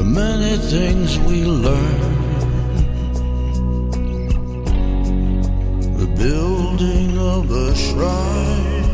many things we learn, the building of a shrine,